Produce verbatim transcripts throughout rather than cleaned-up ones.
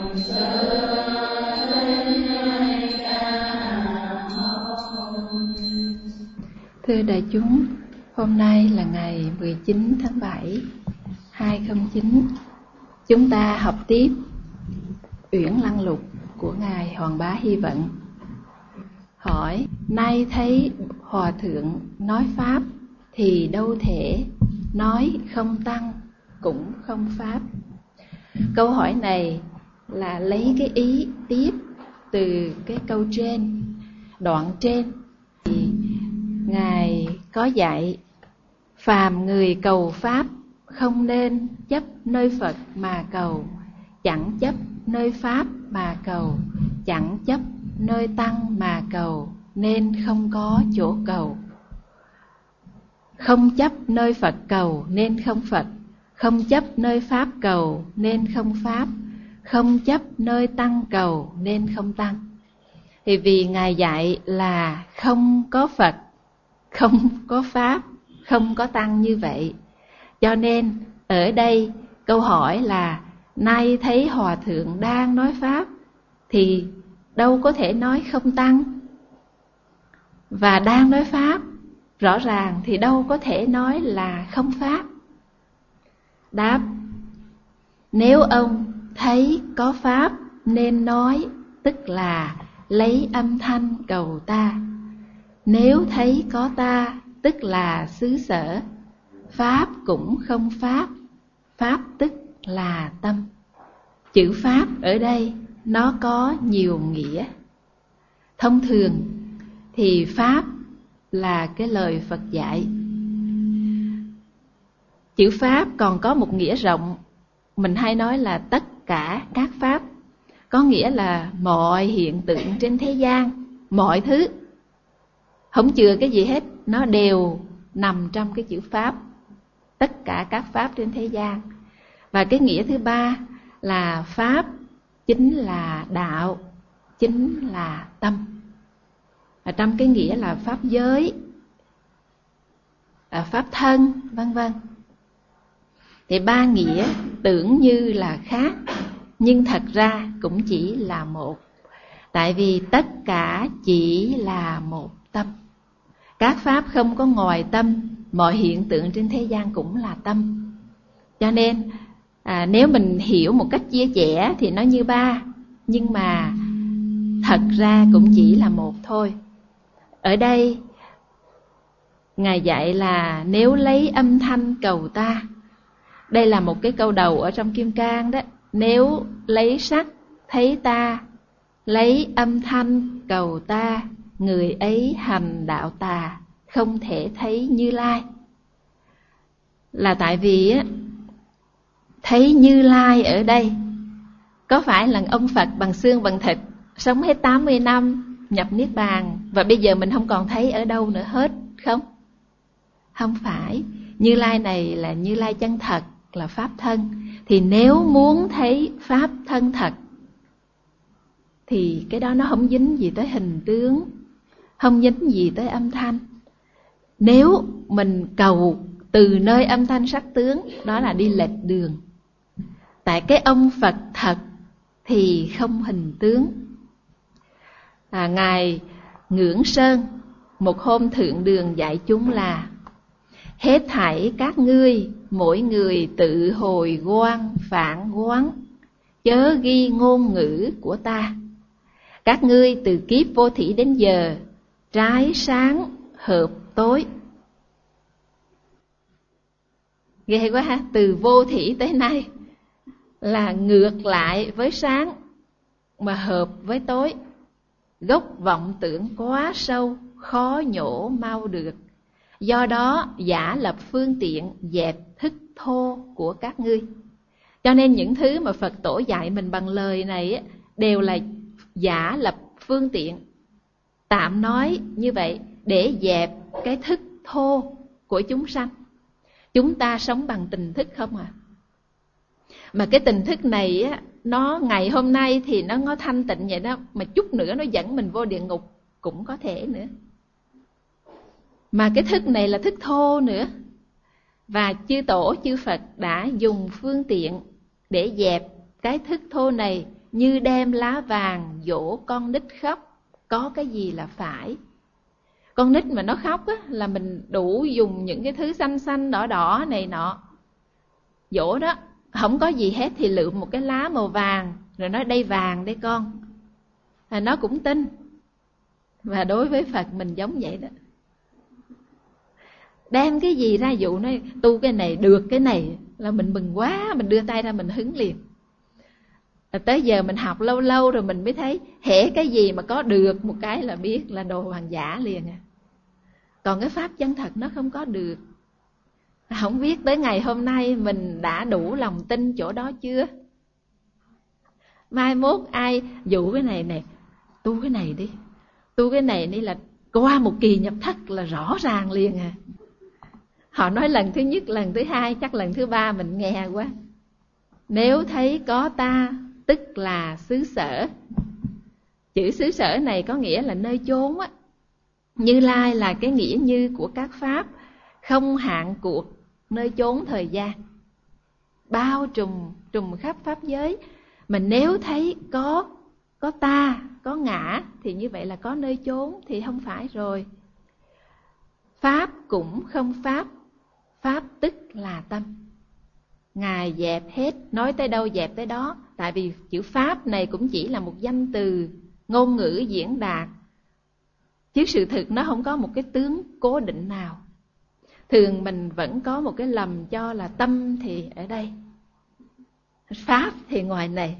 Thưa đại chúng, hôm nay là ngày mười chín tháng bảy hai không không chín. Chúng ta học tiếp Uyển Lăng Lục của Ngài Hoàng Bá Hy Vận. Hỏi: nay thấy Hòa Thượng nói Pháp thì đâu thể nói không tăng cũng không Pháp. Câu hỏi này là lấy cái ý tiếp từ cái câu trên, đoạn trên. Thì Ngài có dạy phàm người cầu Pháp không nên chấp nơi Phật mà cầu, chẳng chấp nơi Pháp mà cầu, chẳng chấp nơi Tăng mà cầu, nên không có chỗ cầu. Không chấp nơi Phật cầu nên không Phật, không chấp nơi Pháp cầu nên không Pháp, không chấp nơi Tăng cầu nên không Tăng. Thì vì Ngài dạy là không có Phật, không có Pháp, không có Tăng như vậy, cho nên ở đây câu hỏi là nay thấy Hòa Thượng đang nói Pháp thì đâu có thể nói không Tăng, và đang nói Pháp rõ ràng thì đâu có thể nói là không Pháp. Đáp: nếu ông thấy có Pháp nên nói, tức là lấy âm thanh cầu ta. Nếu thấy có ta, tức là xứ sở. Pháp cũng không Pháp, Pháp tức là tâm. Chữ Pháp ở đây nó có nhiều nghĩa. Thông thường thì Pháp là cái lời Phật dạy. Chữ Pháp còn có một nghĩa rộng, mình hay nói là tất cả các Pháp, có nghĩa là mọi hiện tượng trên thế gian, mọi thứ, không chừa cái gì hết, nó đều nằm trong cái chữ Pháp. Tất cả các Pháp trên thế gian. Và cái nghĩa thứ ba là Pháp chính là đạo, chính là tâm. Ở trong cái nghĩa là Pháp giới, Pháp thân, vân vân. Thì ba nghĩa tưởng như là khác, nhưng thật ra cũng chỉ là một. Tại vì tất cả chỉ là một tâm. Các Pháp không có ngoài tâm, mọi hiện tượng trên thế gian cũng là tâm. Cho nên à, nếu mình hiểu một cách chia sẻ thì nó như ba, nhưng mà thật ra cũng chỉ là một thôi. Ở đây Ngài dạy là nếu lấy âm thanh cầu ta. Đây là một cái câu đầu ở trong Kim Cang đó. Nếu lấy sắc thấy ta, lấy âm thanh cầu ta, người ấy hành đạo tà, không thể thấy Như Lai. Là tại vì á, thấy Như Lai ở đây có phải là ông Phật bằng xương bằng thịt, sống hết tám mươi năm, nhập Niết Bàn, và bây giờ mình không còn thấy ở đâu nữa hết không? Không phải. Như Lai này là Như Lai chân thật, là Pháp thân. Thì nếu muốn thấy Pháp thân thật thì cái đó nó không dính gì tới hình tướng, không dính gì tới âm thanh. Nếu mình cầu từ nơi âm thanh sắc tướng, đó là đi lệch đường. Tại cái ông Phật thật thì không hình tướng. à, Ngài Ngưỡng Sơn một hôm thượng đường dạy chúng là: hết thảy các ngươi, mỗi người tự hồi quan phản quán, chớ ghi ngôn ngữ của ta. Các ngươi từ kiếp vô thỉ đến giờ, trái sáng hợp tối. Ghê quá ha, từ vô thỉ tới nay là ngược lại với sáng mà hợp với tối. Gốc vọng tưởng quá sâu, khó nhổ mau được. Do đó giả lập phương tiện dẹp thức thô của các ngươi. Cho nên những thứ mà Phật tổ dạy mình bằng lời này đều là giả lập phương tiện, tạm nói như vậy, để dẹp cái thức thô của chúng sanh. Chúng ta sống bằng tình thức không à? Mà cái tình thức này á, nó ngày hôm nay thì nó có thanh tịnh vậy đó, mà chút nữa nó dẫn mình vô địa ngục cũng có thể nữa. Mà cái thức này là thức thô nữa. Và chư tổ chư Phật đã dùng phương tiện để dẹp cái thức thô này như đem lá vàng dỗ con nít khóc, có cái gì là phải. Con nít mà nó khóc á, là mình đủ dùng những cái thứ xanh xanh đỏ đỏ này nọ dỗ đó. Không có gì hết thì lượm một cái lá màu vàng rồi nói đây vàng đây con, à, nó cũng tin. Và đối với Phật mình giống vậy đó. Đem cái gì ra dụ nói tu cái này được cái này là mình mừng quá, mình đưa tay ra mình hứng liền. À, tới giờ mình học lâu lâu rồi mình mới thấy hễ cái gì mà có được một cái là biết là đồ hoàng giả liền à. Còn cái pháp chân thật nó không có được. Không biết tới ngày hôm nay mình đã đủ lòng tin chỗ đó chưa? Mai mốt ai dụ cái này nè, tu cái này đi, tu cái này đi là qua một kỳ nhập thất là rõ ràng liền à. Họ nói lần thứ nhất, lần thứ hai, chắc lần thứ ba mình nghe quá. Nếu thấy có ta tức là xứ sở. Chữ xứ sở này có nghĩa là nơi chốn á. Như Lai là cái nghĩa như của các pháp, không hạn cuộc, nơi chốn thời gian, bao trùm trùm khắp pháp giới. Mình nếu thấy có có ta, có ngã thì như vậy là có nơi chốn, thì không phải rồi. Pháp cũng không pháp, pháp tức là tâm. Ngài dẹp hết, nói tới đâu dẹp tới đó. Tại vì chữ pháp này cũng chỉ là một danh từ, ngôn ngữ diễn đạt, chứ sự thực nó không có một cái tướng cố định nào. Thường mình vẫn có một cái lầm cho là tâm thì ở đây, pháp thì ngoài này.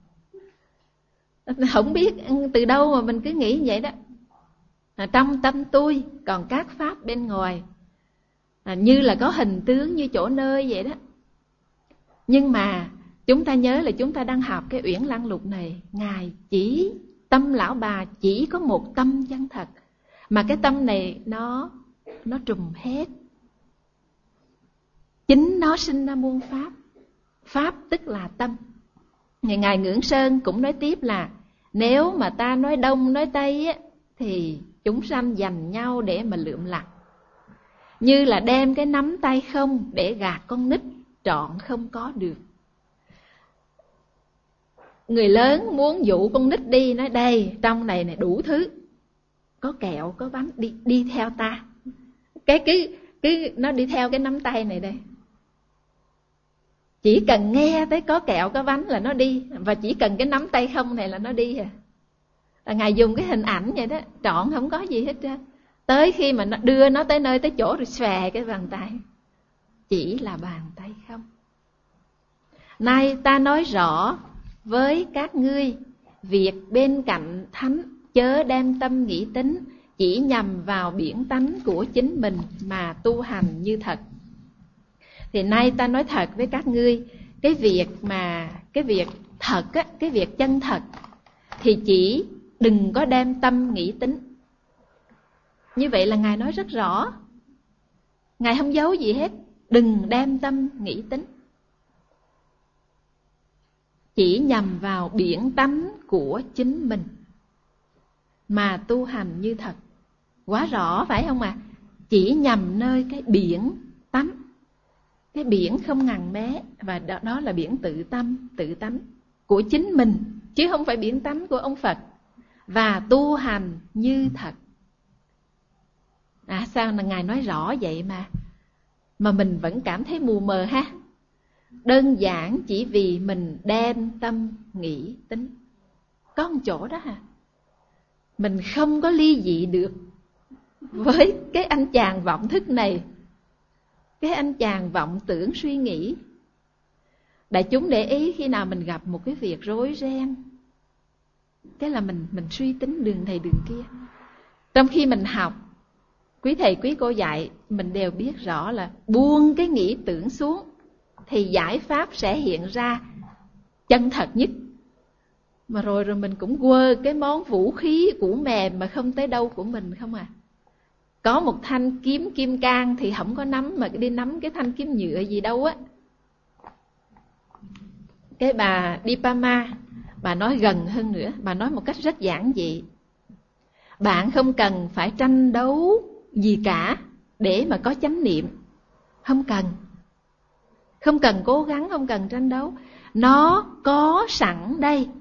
Không biết từ đâu mà mình cứ nghĩ vậy đó. À, trong tâm tôi còn các pháp bên ngoài, à, như là có hình tướng như chỗ nơi vậy đó. Nhưng mà chúng ta nhớ là chúng ta đang học cái Uyển Lăng Lục này, Ngài chỉ, tâm Lão Bà chỉ có một tâm chân thật. Mà cái tâm này nó nó trùm hết. Chính nó sinh ra muôn pháp. Pháp tức là tâm. Ngài Ngưỡng Sơn cũng nói tiếp là nếu mà ta nói đông nói tây á, thì chúng sanh giành nhau để mà lượm lặt. Như là đem cái nắm tay không để gạt con nít, trọn không có được. Người lớn muốn dụ con nít đi, nói đây trong này này đủ thứ, có kẹo có bánh, đi đi theo ta. Cái cái cái nó đi theo cái nắm tay này đây. Chỉ cần nghe tới có kẹo có bánh là nó đi, và chỉ cần cái nắm tay không này là nó đi à. Là Ngài dùng cái hình ảnh vậy đó, trọn không có gì hết trơn. Tới khi mà nó đưa nó tới nơi tới chỗ rồi xòe cái bàn tay, chỉ là bàn tay không. Nay ta nói rõ với các ngươi, việc bên cạnh thánh chớ đem tâm nghĩ tính, chỉ nhằm vào biển tánh của chính mình mà tu hành như thật. Thì nay ta nói thật với các ngươi, cái việc mà cái việc thật á, cái việc chân thật thì chỉ đừng có đem tâm nghĩ tính. Như vậy là Ngài nói rất rõ, Ngài không giấu gì hết, đừng đem tâm nghĩ tính, chỉ nhằm vào biển tánh của chính mình mà tu hành như thật. Quá rõ phải không ạ? À? Chỉ nhằm nơi cái biển tánh, cái biển không ngần mé, và đó, đó là biển tự tâm, tự tánh của chính mình, chứ không phải biển tánh của ông Phật. Và tu hành như thật. À sao là Ngài nói rõ vậy mà Mà mình vẫn cảm thấy mù mờ ha. Đơn giản chỉ vì mình đem tâm nghĩ tính. Có một chỗ đó hả? Mình không có ly dị được với cái anh chàng vọng thức này, cái anh chàng vọng tưởng suy nghĩ. Đại chúng để ý khi nào mình gặp một cái việc rối ren, cái là mình mình suy tính đường này đường kia. Trong khi mình học, quý thầy quý cô dạy, mình đều biết rõ là buông cái nghĩ tưởng xuống thì giải pháp sẽ hiện ra chân thật nhất. Mà rồi rồi mình cũng quơ cái món vũ khí củ mềm mà không tới đâu của mình không à. Có một thanh kiếm kim cang thì không có nắm, mà đi nắm cái thanh kiếm nhựa gì đâu á. Cái bà Dipama, bà nói gần hơn nữa, bà nói một cách rất giản dị. Bạn không cần phải tranh đấu gì cả để mà có chánh niệm. Không cần. Không cần cố gắng, không cần tranh đấu. Nó có sẵn đây.